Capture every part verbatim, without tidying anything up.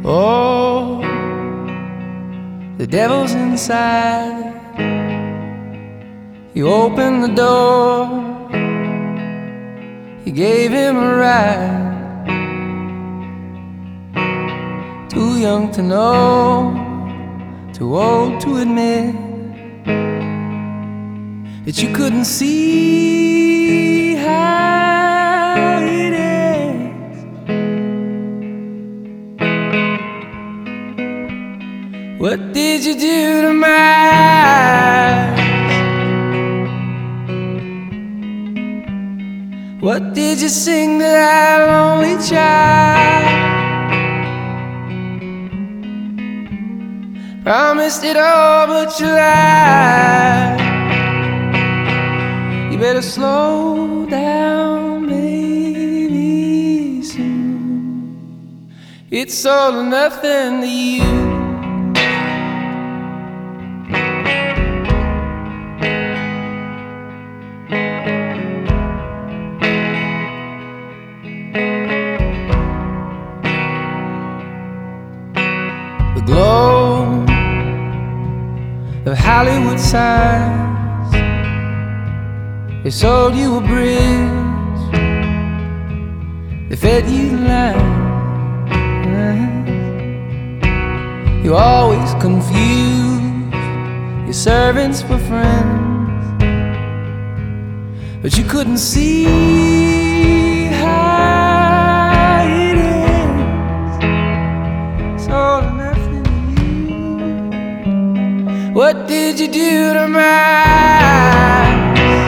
Oh, the devil's inside. You opened the door, you gave him a ride. Too young to know, too old to admit that you couldn't see how it is. What did you do to my eyes? What did you sing to that lonely child? Promised it all, but you lied. You better slow down, baby, soon. It's all or nothing to you. The glow of Hollywood signs, they sold you a bridge, they fed you lies. You always confused your servants for friends, but you couldn't see how it is. It's all or nothing to you. What did you do to my eyes?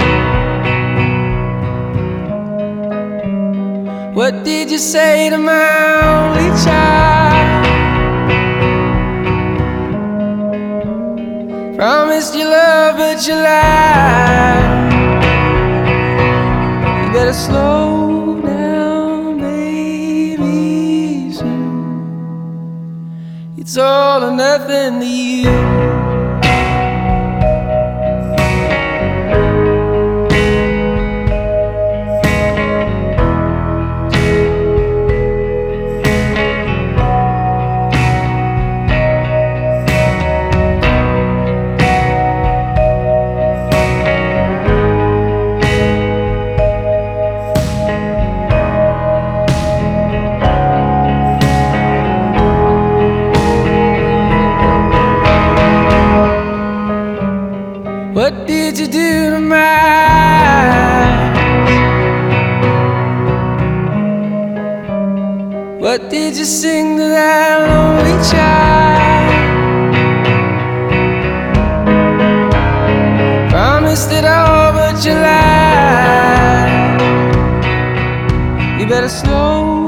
What did you say to my only child? Promised you love, but you lied. You better slow down, baby, soon. It's all or nothing to you. What did you do to my eyes? What did you sing to that lonely child? Promised it all, but you lied. You better slow